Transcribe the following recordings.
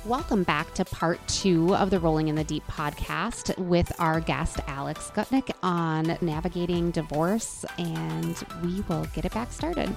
Welcome back to part 2 of the Rolling in the Deep podcast with our guest, Alex Gutnick, on navigating divorce, and we will get it back started.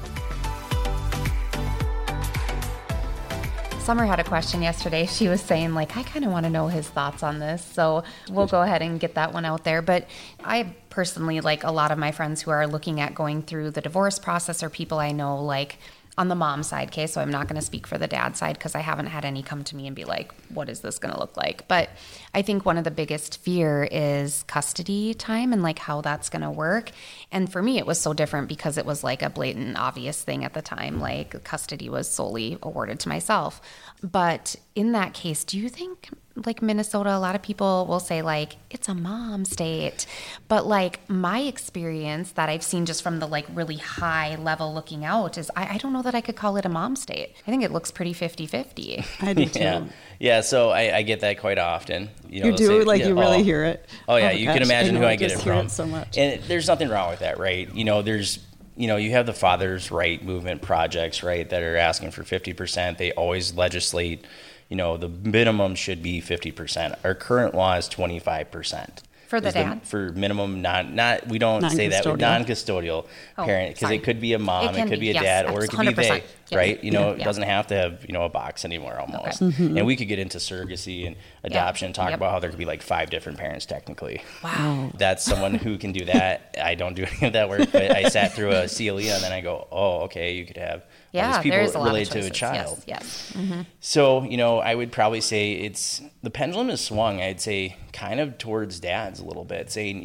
Summer had a question yesterday. She was saying, like, I kind of want to know his thoughts on this. So we'll go ahead and get that one out there. But I personally, like a lot of my friends who are looking at going through the divorce process, or people I know, like, on the mom side, okay, so I'm not going to speak for the dad side because I haven't had any come to me and be like, what is this going to look like? But I think one of the biggest fear is custody time and like how that's going to work. And for me, it was so different because it was like a blatant, obvious thing at the time. Like custody was solely awarded to myself. But in that case, do you think like Minnesota, a lot of people will say like, it's a mom state. But like my experience that I've seen just from the like really high level looking out is I don't know that I could call it a mom state. I think it looks pretty 50-50. I do too. Yeah. So I get that quite often. You do? Say, like you really hear it? Oh yeah. You can imagine who I get it from. It so much. And there's nothing wrong with that, right? You have the Father's Right movement projects, right, that are asking for 50%. They always legislate, the minimum should be 50%. Our current law is 25%. For the dads? For minimum, we don't say that, non-custodial parent, because it could be a mom, it could be a dad, or it could be they, right? It doesn't have to have, a box anymore almost. Okay. Mm-hmm. And we could get into surrogacy and adoption and talk about how there could be like 5 different parents technically. Wow. That's someone who can do that. I don't do any of that work, but I sat through a CLE and then I go, oh, okay, you could have all these people related to a child. Yes. Mm-hmm. So, I would probably say the pendulum is swung, I'd say, kind of towards dads a little bit, saying,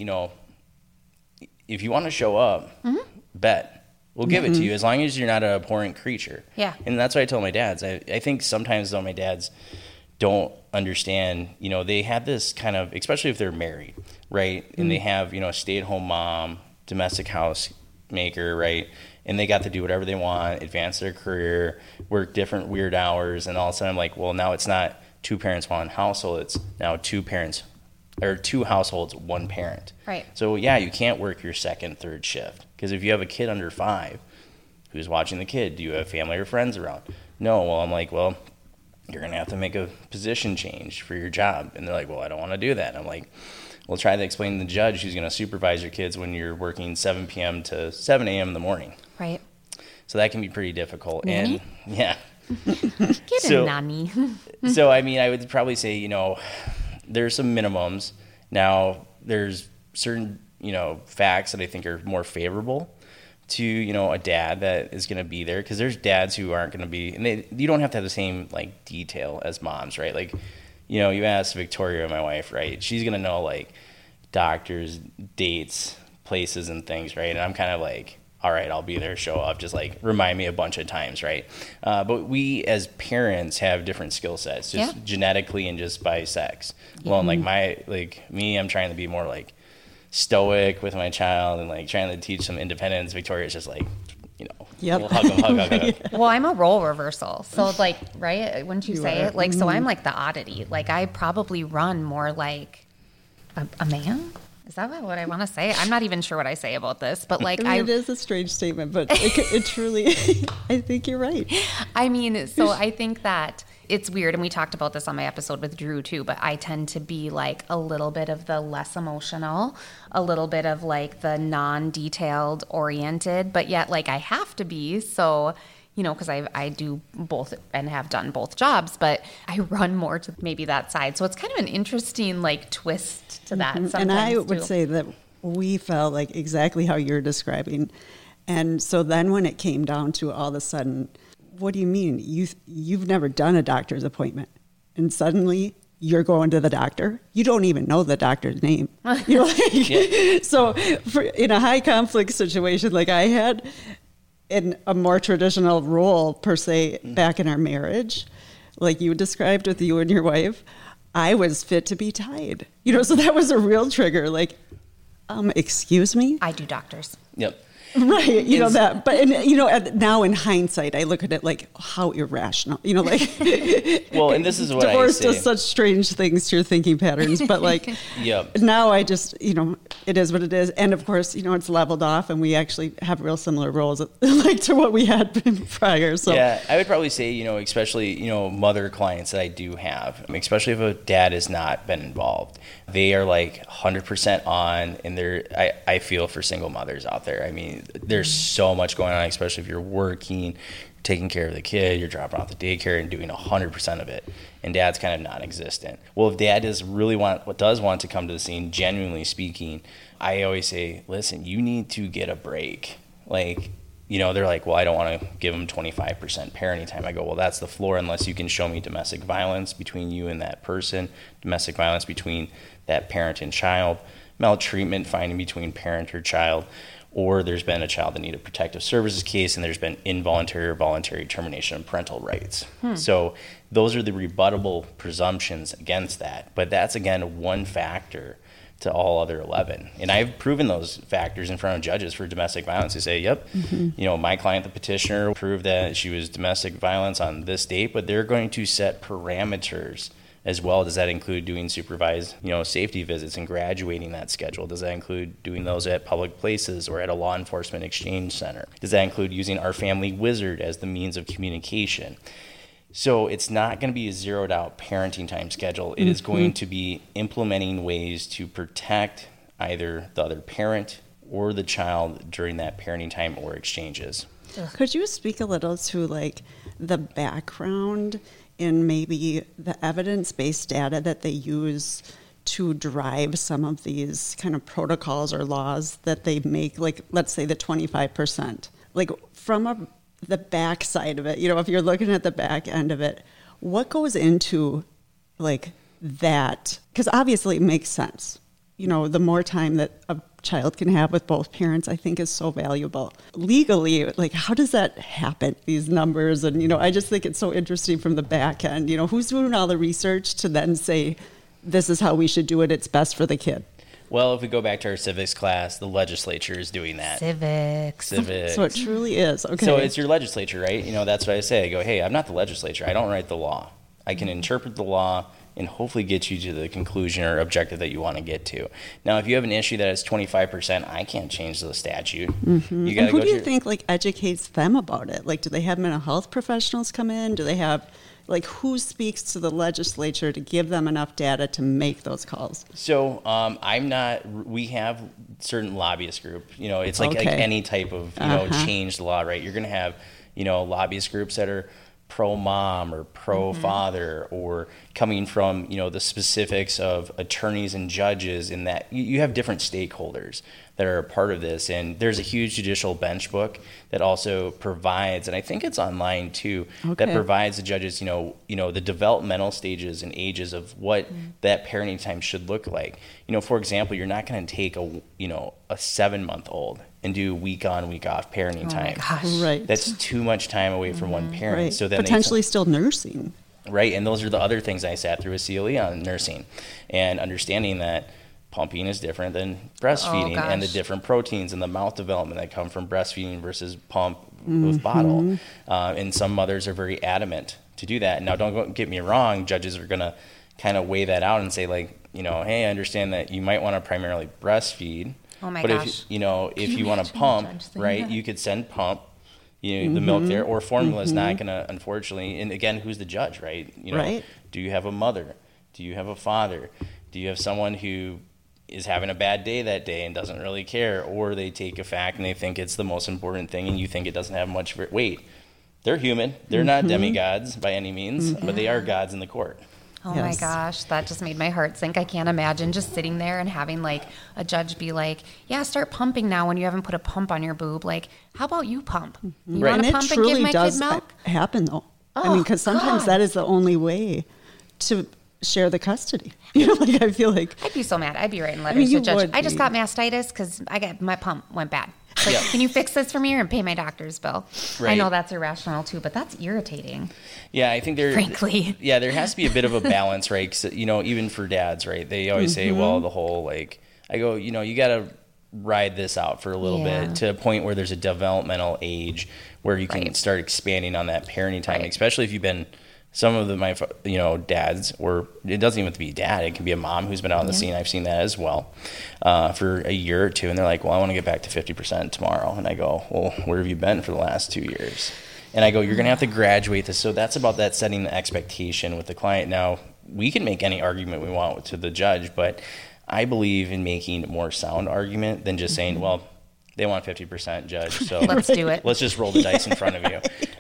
if you want to show up, bet. We'll give it to you as long as you're not an abhorrent creature. Yeah. And that's what I tell my dads. I think sometimes, though, my dads don't understand, they have this kind of, especially if they're married, right? And they have, a stay-at-home mom, domestic house maker, right? And they got to do whatever they want, advance their career, work different weird hours. And all of a sudden I'm like, well, now it's not 2 parents, 1 household. It's now 2 parents, or 2 households, 1 parent. Right. So yeah, you can't work your second, third shift. Because if you have a kid under 5, who's watching the kid? Do you have family or friends around? No. Well, I'm like, well, you're going to have to make a position change for your job. And they're like, well, I don't want to do that. And I'm like, well, try to explain to the judge who's going to supervise your kids when you're working 7 p.m. to 7 a.m. in the morning. Right. So that can be pretty difficult. Nanny? And yeah. Get a nanny. So, I would probably say, there's some minimums. Now, there's certain, facts that I think are more favorable to, a dad that is going to be there. Because there's dads who aren't going to be, and you don't have to have the same, like, detail as moms, right? Like, you ask Victoria, my wife, right? She's going to know, like, doctors, dates, places, and things, right? And I'm kind of like, all right, I'll be there, show up, just like remind me a bunch of times, right? But we as parents have different skill sets, just genetically and just by sex. Well, and me, I'm trying to be more like stoic with my child and like trying to teach some independence. Victoria's just like, we'll hug him. Well, I'm a role reversal. So like, right? Wouldn't you say it? Like, so I'm like the oddity. Like I probably run more like a man. Is that what I want to say? I'm not even sure what I say about this, but like it is a strange statement, but it truly, I think you're right. So I think that it's weird, and we talked about this on my episode with Drew too, but I tend to be like a little bit of the less emotional, a little bit of like the non-detailed oriented, but yet like I have to be, so because I do both and have done both jobs, but I run more to maybe that side. So it's kind of an interesting like twist to that sometimes. And I would say that we felt like exactly how you're describing. And so then when it came down to all of a sudden, what do you mean? You've never done a doctor's appointment. And suddenly you're going to the doctor. You don't even know the doctor's name. So in a high conflict situation like I had, in a more traditional role, per se, back in our marriage, like you described with you and your wife, I was fit to be tied. So that was a real trigger. Like, excuse me? I do doctors. Yep. Right, you know that, but now in hindsight, I look at it like how irrational, like. Well, and this is what divorce I say. does such strange things to your thinking patterns, but like, Yep. now I just, it is what it is, and of course, it's leveled off, and we actually have real similar roles, like to what we had prior. So yeah, I would probably say, especially mother clients that I do have, especially if a dad has not been involved, they are like 100% on, and I feel for single mothers out there. I mean, there's so much going on, especially if you're working, taking care of the kid, you're dropping off the daycare and doing 100% of it, and dad's kind of non-existent. Well, if dad does want to come to the scene, genuinely speaking, I always say, listen, you need to get a break. Like, they're like, well, I don't want to give them 25% parenting time. I go, well, that's the floor unless you can show me domestic violence between you and that person, domestic violence between that parent and child, maltreatment finding between parent or child, or there's been a child that needed protective services case and there's been involuntary or voluntary termination of parental rights. So those are the rebuttable presumptions against that. But that's, again, one factor to all other 11. And I've proven those factors in front of judges for domestic violence. They say, yep, my client, the petitioner, proved that she was domestic violence on this date, but they're going to set parameters as well. Does that include doing supervised, safety visits and graduating that schedule? Does that include doing those at public places or at a law enforcement exchange center? Does that include using our family wizard as the means of communication? So it's not going to be a zeroed out parenting time schedule. It is going to be implementing ways to protect either the other parent or the child during that parenting time or exchanges. Could you speak a little to like the background in maybe the evidence-based data that they use to drive some of these kind of protocols or laws that they make, like let's say the 25%, like from the back side of it, if you're looking at the back end of it, what goes into like that? Because obviously it makes sense. The more time that a child can have with both parents, I think is so valuable. Legally, like how does that happen, these numbers? And, I just think it's so interesting from the back end, who's doing all the research to then say, this is how we should do it. It's best for the kid. Well, if we go back to our civics class, the legislature is doing that. Civics. So it truly is. Okay. So it's your legislature, right? That's what I say. I go, hey, I'm not the legislature. I don't write the law. I can interpret the law and hopefully get you to the conclusion or objective that you want to get to. Now, if you have an issue that is 25%, I can't change the statute. Mm-hmm. And who do you think educates them about it? Like, do they have mental health professionals come in? Do they have, who speaks to the legislature to give them enough data to make those calls? So we have certain lobbyist group. It's like any type of, change the law, right? You're going to have, lobbyist groups that are pro-mom or pro-father or coming from, the specifics of attorneys and judges, in that you have different stakeholders that are a part of this. And there's a huge judicial bench book that also provides, and I think it's online too, that provides the judges, the developmental stages and ages of what that parenting time should look like. For example, you're not going to take a 7-month-old and do week on, week off parenting time. Oh my gosh. Right. That's too much time away from one parent. Right. So then potentially still nursing. Right. And those are the other things I sat through with CLE on nursing and understanding that pumping is different than breastfeeding, and the different proteins and the mouth development that come from breastfeeding versus pump with bottle. And some mothers are very adamant to do that. Now, don't get me wrong. Judges are going to kind of weigh that out and say, hey, I understand that you might want to primarily breastfeed. Oh my but gosh. if you want to pump, right, you could send pump, the milk there, or formula is not going to, unfortunately. And again, who's the judge, right? Right. Do you have a mother? Do you have a father? Do you have someone who is having a bad day that day and doesn't really care, or they take a fact and they think it's the most important thing and you think it doesn't have much weight? They're human. They're not demigods by any means, but they are gods in the court. Oh my gosh, that just made my heart sink. I can't imagine just sitting there and having a judge be like, yeah, start pumping now when you haven't put a pump on your boob. Like, how about you pump? You want to pump and give my kid milk? Happen though. Because sometimes that is the only way to share the custody. I feel like I'd be so mad. I'd be writing letters to judge. I just got mastitis because my pump went bad. Can you fix this for me and pay my doctor's bill? Right. I know that's irrational too, but that's irritating. Yeah, I think frankly. Yeah, there has to be a bit of a balance, right? 'Cause, even for dads, right? They always say, well, the whole I go, you got to ride this out for a little Yeah. bit to a point where there's a developmental age where you can Right. start expanding on that parenting time, Right. especially if you've been some of my dads, or it doesn't even have to be a dad, it can be a mom who's been out on the scene. I've seen that as well for a year or two, and they're like, well, I want to get back to 50% tomorrow, and I go, well, where have you been for the last 2 years? And I go, you're going to have to graduate this. So that's about that, setting the expectation with the client. Now, we can make any argument we want to the judge, but I believe in making a more sound argument than just saying, well, they want 50%, judge, so Let's do it. let's just roll the dice in front of you.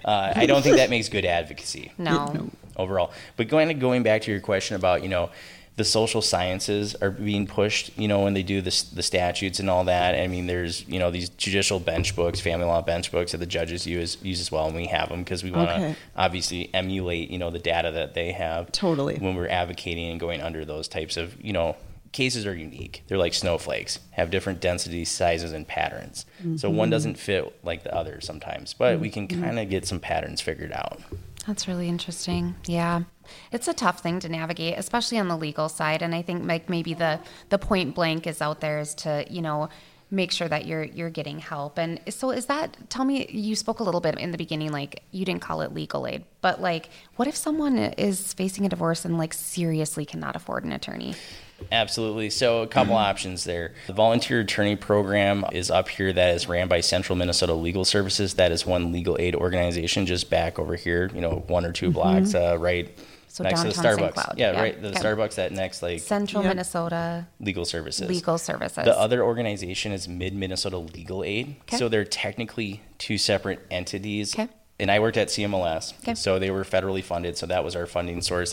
I don't think that makes good advocacy No. overall. But going back to your question about, the social sciences are being pushed, when they do the statutes and all that. I mean, there's, these judicial bench books, family law bench books that the judges use as well, and we have them because we want to obviously emulate, the data that they have. Totally. When we're advocating and going under those types of, cases are unique. They're like snowflakes, have different densities, sizes, and patterns. So one doesn't fit like the other sometimes, but we can kind of get some patterns figured out. That's really interesting. Yeah. It's a tough thing to navigate, especially on the legal side. And I think like maybe the point blank is out there is to, make sure that you're getting help. And so tell me, you spoke a little bit in the beginning, like you didn't call it legal aid, but like, what if someone is facing a divorce and like seriously cannot afford an attorney? Absolutely. So a couple options there. The volunteer attorney program is up here that is ran by Central Minnesota Legal Services. That is one legal aid organization just back over here, 1 or 2 blocks right So next to the downtown St. Starbucks. Cloud. Yeah, Yeah. right. The Okay. Starbucks that next Central Yep. Minnesota Legal Services. Legal Services. The other organization is Mid-Minnesota Legal Aid. Okay. So they're technically 2 separate entities. Okay. And I worked at CMLS. Okay. So they were federally funded. So that was our funding source.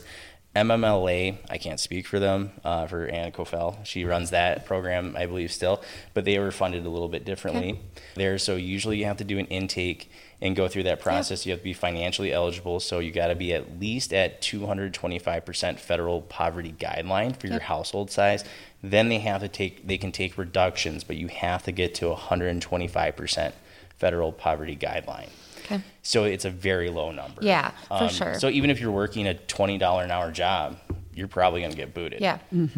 MMLA, I can't speak for them, for Anna Kofel. She runs that program, I believe, still. But they were funded a little bit differently there. So usually you have to do an intake and go through that process. You have to be financially eligible. So you got to be at least at 225% federal poverty guideline for your household size. Then they can take reductions, but you have to get to 125% federal poverty guideline. Okay. So it's a very low number. Yeah, for sure. So even if you're working a $20 an hour job, you're probably going to get booted. Yeah.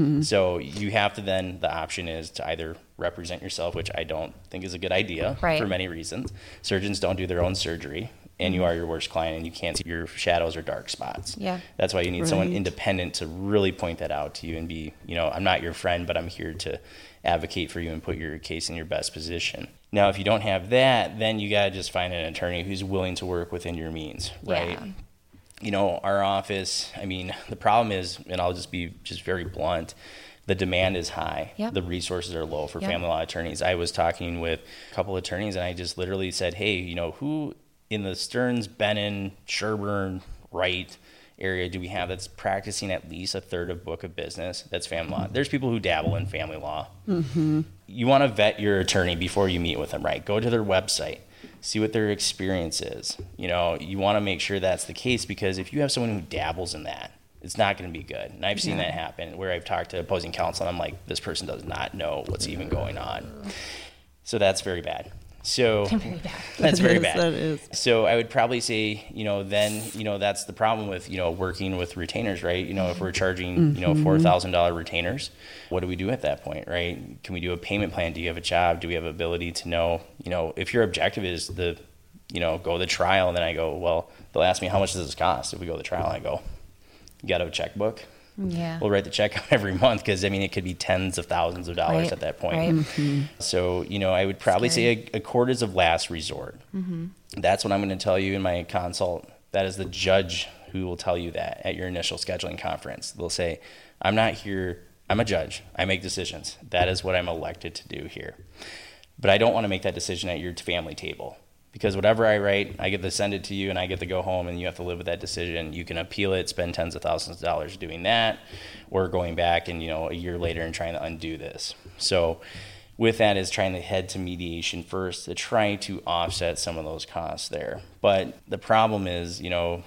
So you have to then, the option is to either represent yourself, which I don't think is a good idea Right. for many reasons. Surgeons don't do their own surgery, and you are your worst client, and you can't see your shadows or dark spots. Yeah. That's why you need someone Right. independent to really point that out to you and be, I'm not your friend, but I'm here to advocate for you and put your case in your best position. Now, if you don't have that, then you got to just find an attorney who's willing to work within your means, right? Yeah. Our office, the problem is, and I'll just be very blunt, the demand is high. Yep. The resources are low for Yep. family law attorneys. I was talking with a couple attorneys, and I just literally said, hey, who in the Stearns, Bennon, Sherburne, Wright area do we have that's practicing at least a third of book of business that's family law? There's people who dabble in family law. Mm-hmm. You want to vet your attorney before you meet with them, right? Go to their website, see what their experience is. You want to make sure that's the case, because if you have someone who dabbles in that, it's not going to be good. And I've seen that happen where I've talked to opposing counsel and I'm like, this person does not know what's even going on. So that's very bad. So Very bad. that's very bad. That is. So I would probably say, then, that's the problem with, working with retainers, right? If we're charging, $4,000 retainers, what do we do at that point, right? Can we do a payment plan? Do you have a job? Do we have ability to know, if your objective is go the trial, and then I go, well, they'll ask me, how much does this cost? If we go to the trial, I go, you got to have a checkbook? Yeah. We'll write the check out every month, because it could be tens of thousands of dollars Right. at that point. Right. So, I would probably say a court is of last resort. Mm-hmm. That's what I'm going to tell you in my consult. That is the judge who will tell you that at your initial scheduling conference. They'll say, I'm not here. I'm a judge. I make decisions. That is what I'm elected to do here. But I don't want to make that decision at your family table. Because whatever I write, I get to send it to you, and I get to go home, and you have to live with that decision. You can appeal it, spend tens of thousands of dollars doing that, or going back and, a year later and trying to undo this. So with that is trying to head to mediation first to try to offset some of those costs there. But the problem is,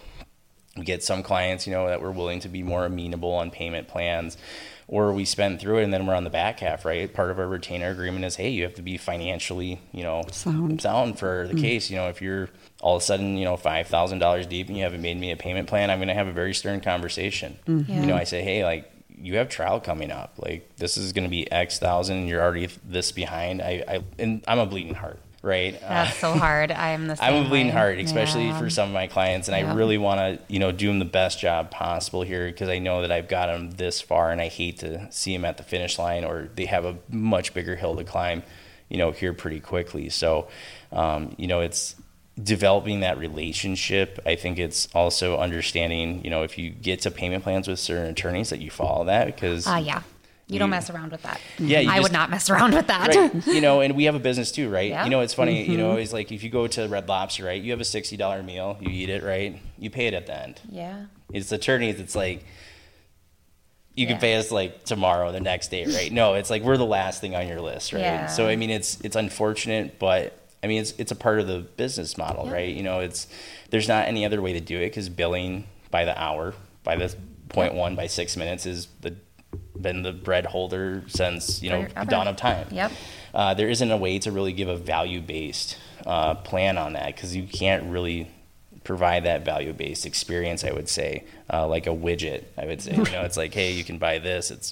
we get some clients, that we're willing to be more amenable on payment plans, or we spend through it and then we're on the back half, right? Part of our retainer agreement is, hey, you have to be financially, sound for the case. If you're all of a sudden, $5,000 deep and you haven't made me a payment plan, I'm going to have a very stern conversation. Yeah. I say, hey, you have trial coming up. Like, this is going to be X thousand, and you're already this behind. And I'm a bleeding heart, right? That's so hard. I am the same I'm a bleeding way. heart, especially Yeah. for some of my clients, and I really want to, do them the best job possible here, because I know that I've got them this far, and I hate to see them at the finish line, or they have a much bigger hill to climb, here pretty quickly. So, it's developing that relationship. I think it's also understanding, if you get to payment plans with certain attorneys, that you follow that, because Yeah. You don't mess around with that. Yeah, I would not mess around with that. right. And we have a business too, right? Yeah. It's funny, it's like if you go to Red Lobster, right? You have a $60 meal, you eat it, right? You pay it at the end. Yeah. It's attorneys, it's like, you can pay us like tomorrow, the next day, right? No, it's like we're the last thing on your list, right? Yeah. So, it's unfortunate, but it's a part of the business model, right? There's not any other way to do it, because billing by the hour, by the 0.1, by 6 minutes been the bread holder since, dawn of time. Yep. There isn't a way to really give a value-based plan on that, because you can't really provide that value-based experience, I would say, like a widget, I would say. It's like, hey, you can buy this, it's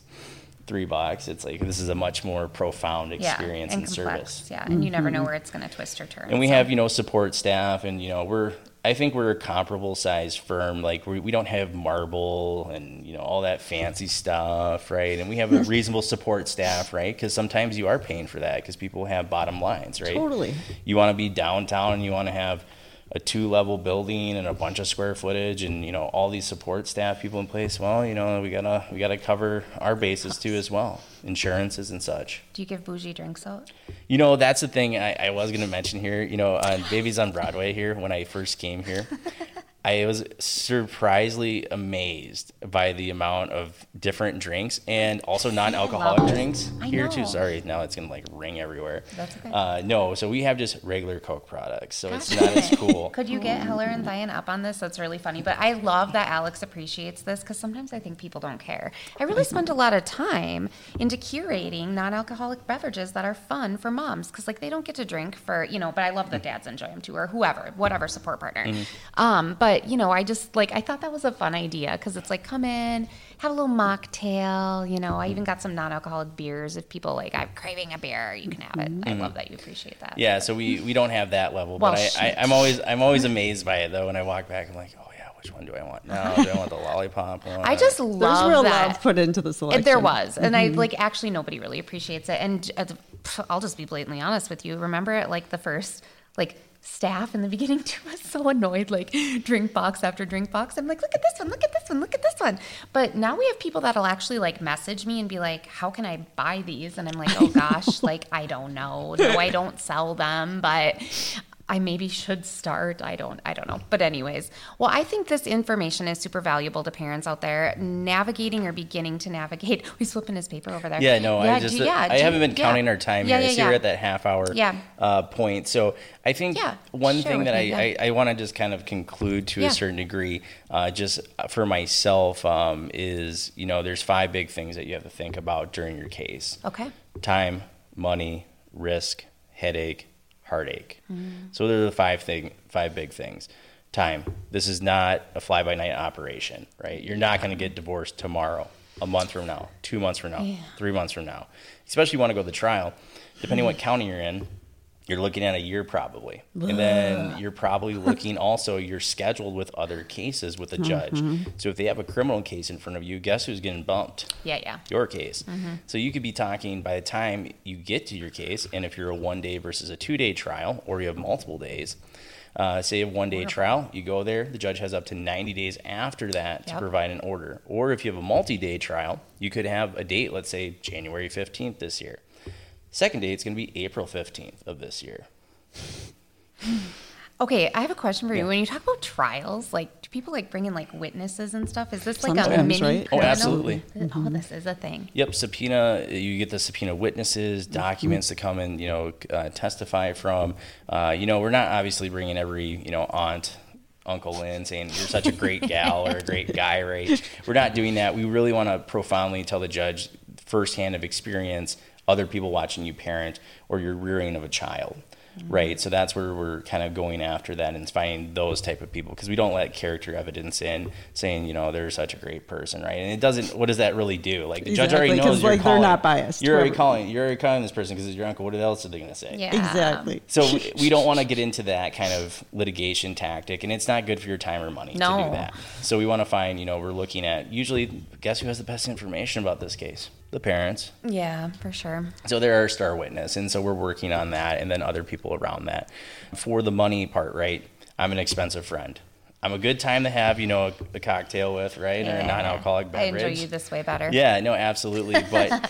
$3. It's like, this is a much more profound experience and complex. service. Yeah, and you never know where it's going to twist or turn. And we have, support staff, and, I think we're a comparable sized firm. Like, we don't have marble and, all that fancy stuff, right? And we have a reasonable support staff, right? Because sometimes you are paying for that, because people have bottom lines, right? Totally. You want to be downtown, and you want to have a 2-level building and a bunch of square footage, and all these support staff people in place. Well, we gotta cover our bases too as well, insurances and such. Do you give bougie drinks out? That's the thing I was gonna mention here. On Babies on Broadway here, when I first came here, I was surprisingly amazed by the amount of different drinks, and also non-alcoholic drinks here too. know. Sorry, now it's gonna ring everywhere. That's okay. No, so we have just regular Coke products, so it's not as cool. Could you get Heller and Thian up on this? That's really funny. But I love that Alex appreciates this, because sometimes I think people don't care. I really spent a lot of time into curating non-alcoholic beverages that are fun for moms, because they don't get to drink for, but I love that dads enjoy them too, or whatever support partner. But, I just I thought that was a fun idea, because it's like, come in, have a little mocktail, I even got some non-alcoholic beers. If people I'm craving a beer, you can have it. I love that you appreciate that. Yeah, so we don't have that level, Well, but I'm always amazed by it though. When I walk back, I'm like, oh yeah, which one do I want now? Do I want the lollipop one? I just There's love real that. love put into the selection. There was. And I actually nobody really appreciates it. And I'll just be blatantly honest with you. Remember at the first staff in the beginning too was so annoyed, drink box after drink box. I'm like, look at this one, look at this one, look at this one. But now we have people that'll actually message me and be like, how can I buy these? And I'm like, oh gosh, I don't know. No, I don't sell them, but I maybe should start. I don't know. But anyways, well, I think this information is super valuable to parents out there navigating or beginning to navigate. He's flipping his paper over there. Yeah, no, I haven't been counting our time here. I see we're at that half hour point. So I think one thing that I want to just kind of conclude to a certain degree, just for myself, is, there's 5 big things that you have to think about during your case. Okay. Time, money, risk, headache, heartache. So those are the 5 big things. Time. This is not a fly-by-night operation, right? You're not going to get divorced tomorrow, a month from now, 2 months from now, 3 months from now. Especially if you want to go to the trial. Depending what county you're in, you're looking at a year probably. And then you're probably looking also, you're scheduled with other cases with a judge. So if they have a criminal case in front of you, guess who's getting bumped? Yeah. Your case. So you could be talking by the time you get to your case, and if you're a 1-day versus a 2-day trial, or you have multiple days, say a 1-day trial, you go there, the judge has up to 90 days after that to provide an order. Or if you have a multi-day trial, you could have a date, let's say January 15th this year. Second day, it's going to be April 15th of this year. Okay, I have a question for you. When you talk about trials, do people bring in witnesses and stuff? Is this a Sometimes, mini right? Oh, absolutely. Oh, this is a thing. Yep, subpoena. You get the subpoena witnesses, documents to come and testify from. We're not obviously bringing every aunt, Uncle Lynn saying you're such a great gal or a great guy, right? We're not doing that. We really want to profoundly tell the judge firsthand of experience, other people watching you parent, or your rearing of a child. right? So that's where we're kind of going after that and finding those type of people, because we don't let character evidence in saying, they're such a great person, right? And it doesn't, what does that really do? Like the judge already knows you're calling. They're not biased. You're already calling this person because it's your uncle. What else are they going to say? Yeah. Exactly. So we don't want to get into that kind of litigation tactic, and it's not good for your time or money to do that. So we want to find, we're looking at, usually, guess who has the best information about this case? The parents. Yeah, for sure. So they're our star witness, and so we're working on that, and then other people around that. For the money part, right, I'm an expensive friend. I'm a good time to have, a cocktail with, right, or a non-alcoholic beverage. I enjoy you this way better. Yeah, no, absolutely. But,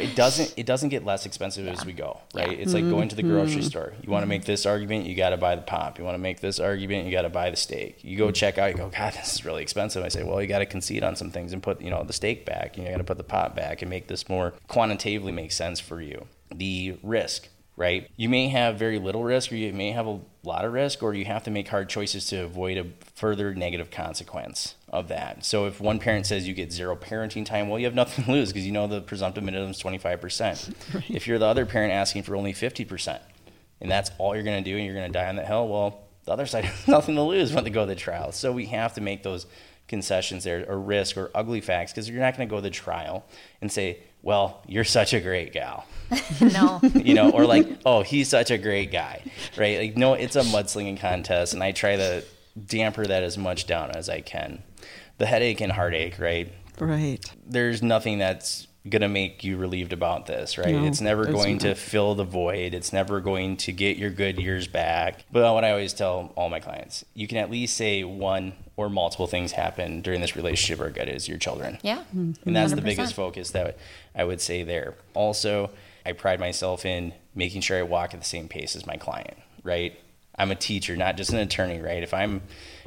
it doesn't get less expensive as we go, right? Yeah. It's like going to the grocery store. You want to make this argument, you got to buy the pop. You want to make this argument, you got to buy the steak. You go check out, you go, God, this is really expensive. I say, well, you got to concede on some things and put, the steak back. You got to put the pop back and make this more quantitatively make sense for you. The risk. Right? You may have very little risk, or you may have a lot of risk, or you have to make hard choices to avoid a further negative consequence of that. So if one parent says you get 0 parenting time, well, you have nothing to lose because the presumptive minimum is 25%. Right. If you're the other parent asking for only 50%, and that's all you're going to do, and you're going to die on that hill, well, the other side has nothing to lose when they go to the trial. So we have to make those concessions there, or risk, or ugly facts, because you're not going to go to the trial and say, well, you're such a great gal. No. Or like, oh, he's such a great guy, right? Like, no, it's a mudslinging contest, and I try to damper that as much down as I can. The headache and heartache, right? Right. There's nothing that's going to make you relieved about this, right? No, it's never going to fill the void. It's never going to get your good years back. But what I always tell all my clients, you can at least say one or multiple things happen during this relationship are good as your children. Yeah. And that's 100%. The biggest focus that I would say there. Also, I pride myself in making sure I walk at the same pace as my client, right? I'm a teacher, not just an attorney, right? If I'm,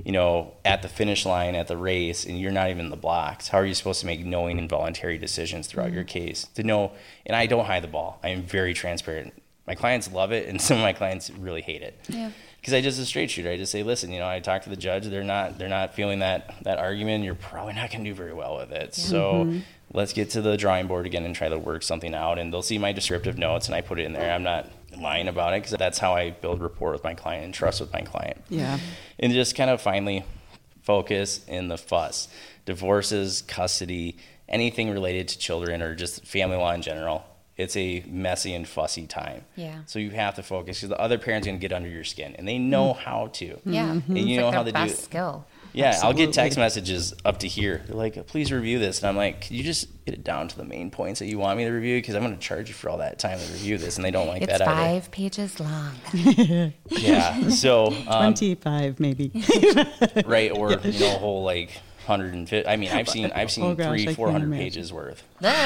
at the finish line at the race and you're not even in the blocks, how are you supposed to make knowing and voluntary decisions throughout your case? To know, and I don't hide the ball. I am very transparent. My clients love it, and some of my clients really hate it. Yeah. Because I just a straight shooter. I just say, listen, I talk to the judge. They're not feeling that argument. You're probably not going to do very well with it. Yeah. So let's get to the drawing board again and try to work something out. And they'll see my descriptive notes, and I put it in there. I'm not lying about it, because that's how I build rapport with my client and trust with my client. Yeah. And just kind of finally focus in the fuss. Divorces, custody, anything related to children or just family law in general. It's a messy and fussy time. Yeah. So you have to focus, because the other parent's going to get under your skin, and they know how to. Yeah. And you know how to do it. Skill. Yeah, Absolutely. I'll get text messages up to here. They're like, please review this. And I'm like, could you just get it down to the main points that you want me to review? Because I'm going to charge you for all that time to review this. And they don't like that either. It's 5 pages long. Yeah. So 25 maybe. Right. Or, a whole 150. I mean, I've seen 300-400 pages worth.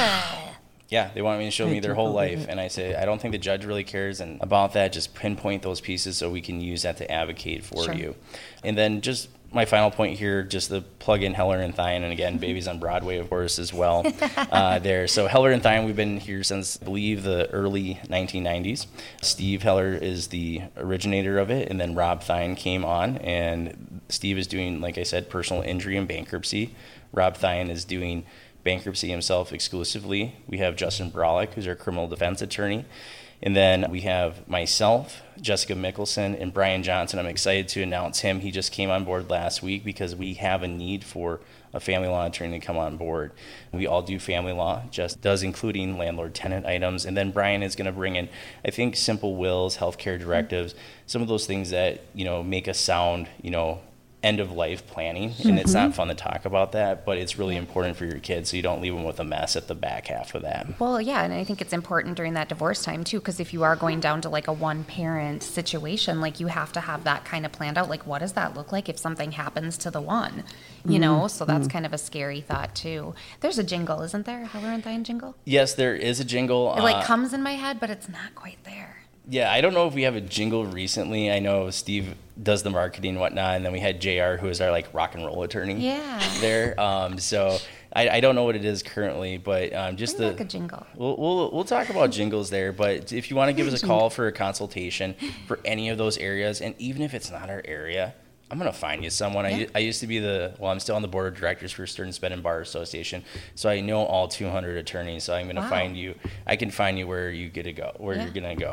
Yeah, they want me to show me their whole life. And I say, I don't think the judge really cares. And about that, just pinpoint those pieces so we can use that to advocate for you. And then just my final point here, just to plug in Heller and Thine. And again, Babies on Broadway, of course, as well there. So Heller and Thine, we've been here since, I believe, the early 1990s. Steve Heller is the originator of it. And then Rob Thine came on. And Steve is doing, like I said, personal injury and bankruptcy. Rob Thine is doing bankruptcy himself exclusively. We have Justin Brolick, who's our criminal defense attorney. And then we have myself, Jessica Mickelson, and Brian Johnson. I'm excited to announce him. He just came on board last week because we have a need for a family law attorney to come on board. We all do family law, just does including landlord-tenant items. And then Brian is going to bring in, I think, simple wills, healthcare directives, some of those things that, make a sound, end-of-life planning, and it's not fun to talk about that, but it's really important for your kids so you don't leave them with a mess at the back half of that. Well, yeah, and I think it's important during that divorce time, too, because if you are going down to a one-parent situation, you have to have that kind of planned out. What does that look like if something happens to the one? So that's kind of a scary thought, too. There's a jingle, isn't there? Heller and Thine jingle? Yes, there is a jingle. It comes in my head, but it's not quite there. Yeah, I don't know if we have a jingle recently. I know Steve does the marketing and whatnot, and then we had JR, who is our rock and roll attorney. Yeah. There. So I don't know what it is currently, but just bring back a jingle. We'll talk about jingles there. But if you want to give us a call for a consultation for any of those areas, and even if it's not our area, I'm going to find you someone. Yeah. I used to be I'm still on the board of directors for Stern Sped and Bar Association, so I know all 200 attorneys, so I'm going to find you. I can find you where you get to go, where you're going to go.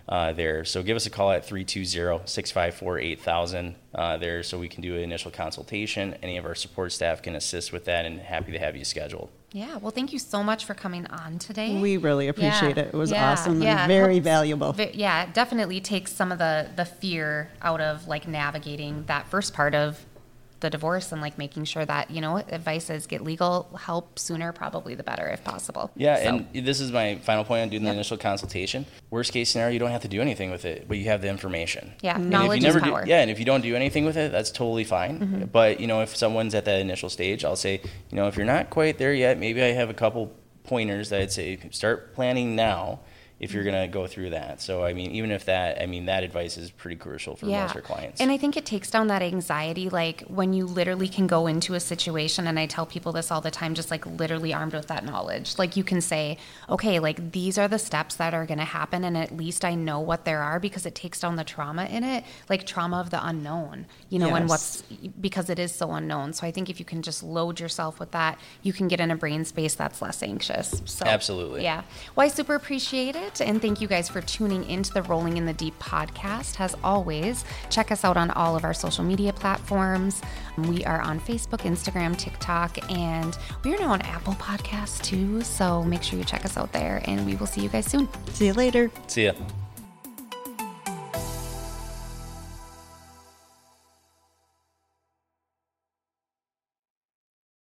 there. So give us a call at 320-654-8000 there, so we can do an initial consultation. Any of our support staff can assist with that, and happy to have you scheduled. Yeah, well, thank you so much for coming on today. We really appreciate it. It was awesome Yeah, and very valuable. Yeah, it definitely takes some of the fear out of like navigating that first part of the divorce and like making sure that, you know, advice is get legal help sooner, probably the better if possible. Yeah, So, and this is my final point on doing the initial consultation. Worst case scenario, you don't have to do anything with it, but you have the information. yeah, And knowledge if is you power. and if you don't do anything with it, that's totally fine. But, you know, if someone's at that initial stage, I'll say, you know, if you're not quite there yet, maybe I have a couple pointers that I'd say start planning now if you're going to go through that. So, I mean, even if that, I mean, that advice is pretty crucial for most of our clients. And I think it takes down that anxiety, like when you literally can go into a situation, and I tell people this all the time, just like literally armed with that knowledge. Like you can say, okay, like these are the steps that are going to happen, and at least I know what there are, because it takes down the trauma in it, like trauma of the unknown, you know, and because it is so unknown. So I think if you can just load yourself with that, you can get in a brain space that's less anxious. So, Absolutely. Yeah. Well, I super appreciate it. And thank you guys for tuning into the Rolling in the Deep podcast. As always, check us out on all of our social media platforms. We are on Facebook, Instagram, TikTok, and we are now on Apple Podcasts too. So make sure you check us out there, and we will see you guys soon. See you later. See ya.